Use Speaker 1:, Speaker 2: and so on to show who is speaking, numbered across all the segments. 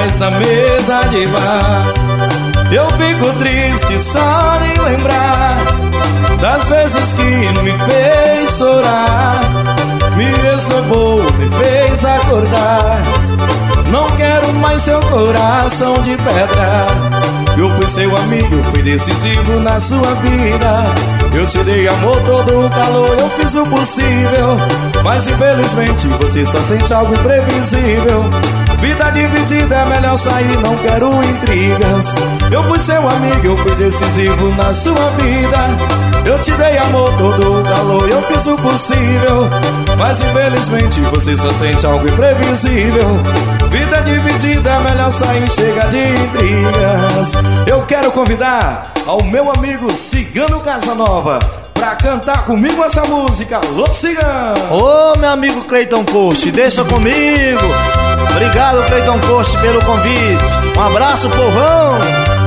Speaker 1: mais na mesa de bar. Eu fico triste só de lembrar das vezes que me fez chorar, me esnobou, me fez acordar. Não quero mais seu coração de pedra. Eu fui seu amigo, eu fui decisivo na sua vida. Eu te dei amor, todo o calor, eu fiz o possível. Mas infelizmente você só sente algo imprevisível. Vida dividida é melhor sair, não quero intrigas. Eu fui seu amigo, eu fui decisivo na sua vida. Eu te dei amor, todo o calor, eu fiz o possível. Mas infelizmente você só sente algo imprevisível. Vida dividida é melhor sair, chega de intrigas. Eu quero convidar ao meu amigo Cigano Casanova pra cantar comigo essa música. Alô, Cigano!
Speaker 2: Ô, meu amigo Cleiton Coach, deixa comigo. Obrigado, Cleiton Coach, pelo convite. Um abraço, povão!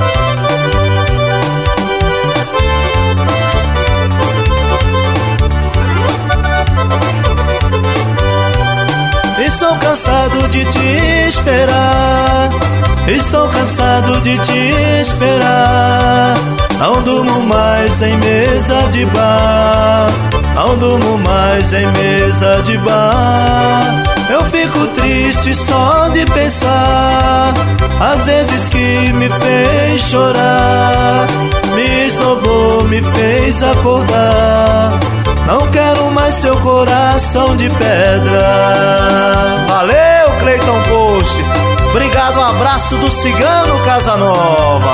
Speaker 2: Estou cansado de te esperar. Estou cansado de te esperar. Não durmo mais em mesa de bar. Não durmo mais em mesa de bar. Eu fico triste só de pensar as vezes que me fez chorar, me esnobou, me fez acordar. Não quero mais seu coração de pedra. Valeu, Cleiton Coach. Obrigado, um abraço do Cigano Casanova.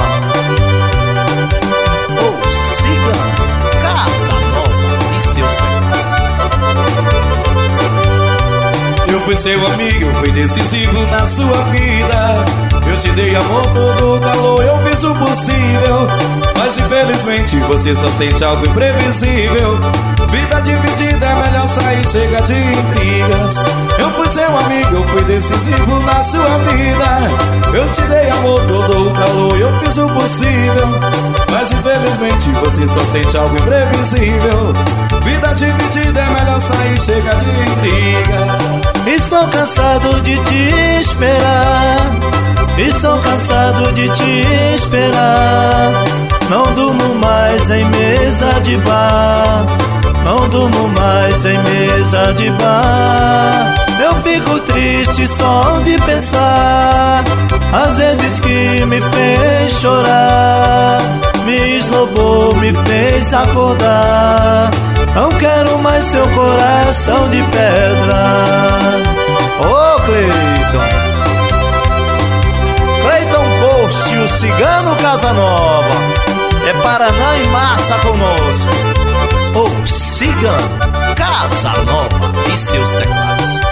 Speaker 2: Ô, Cigano Casanova e seus teclados.
Speaker 1: Eu fui seu amigo, eu fui decisivo na sua vida. Eu te dei amor, todo o calor, eu fiz o possível. Mas infelizmente você só sente algo imprevisível. Vida dividida é melhor sair, chega de intrigas. Eu fui seu amigo, eu fui decisivo na sua vida. Eu te dei amor, todo o calor, eu fiz o possível. Mas infelizmente você só sente algo imprevisível. Vida dividida é melhor sair, chega de intriga.
Speaker 2: Estou cansado de te esperar. Estou cansado de te esperar. Não durmo mais em mesa de bar. Não durmo mais em mesa de bar. Eu fico triste só de pensar as vezes que me fez chorar, me esnobou, me fez acordar. Não quero mais seu coração de pedra. Ô, Cleiton, Cleiton Post, o Cigano Casanova. É Paraná em massa conosco. O Cigano Casanova e seus teclados.